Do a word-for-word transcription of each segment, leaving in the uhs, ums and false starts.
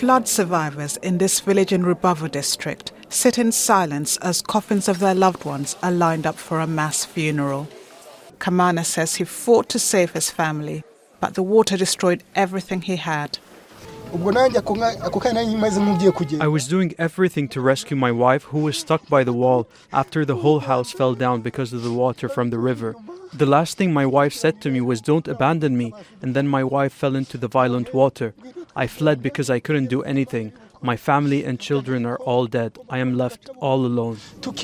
Flood survivors in this village in Rubavu district sit in silence as coffins of their loved ones are lined up for a mass funeral. Kamana says he fought to save his family, but the water destroyed everything he had. I was doing everything to rescue my wife, who was stuck by the wall after the whole house fell down because of the water from the river. The last thing my wife said to me was, "Don't abandon me," and then my wife fell into the violent water. I fled because I couldn't do anything. My family and children are all dead. I am left all alone.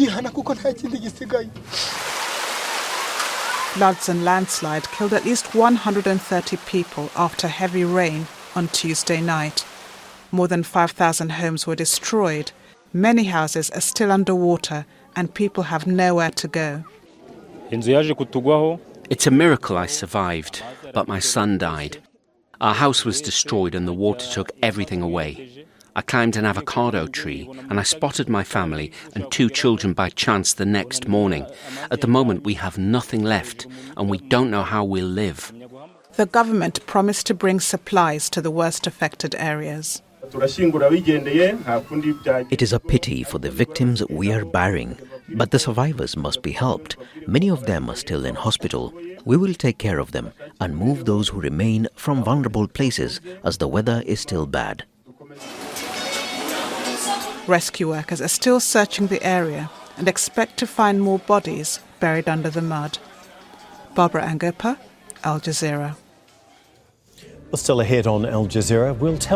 Floods and landslide killed at least one hundred thirty people after heavy rain on Tuesday night. More than five thousand homes were destroyed. Many houses are still underwater and people have nowhere to go. It's a miracle I survived, but my son died. Our house was destroyed and the water took everything away. I climbed an avocado tree and I spotted my family and two children by chance the next morning. At the moment we have nothing left and we don't know how we'll live. The government promised to bring supplies to the worst affected areas. It is a pity for the victims we are burying, but the survivors must be helped. Many of them are still in hospital. We will take care of them and move those who remain from vulnerable places as the weather is still bad. Rescue workers are still searching the area and expect to find more bodies buried under the mud. Barbara Angopa, Al Jazeera. Well, still ahead on Al Jazeera, we'll tell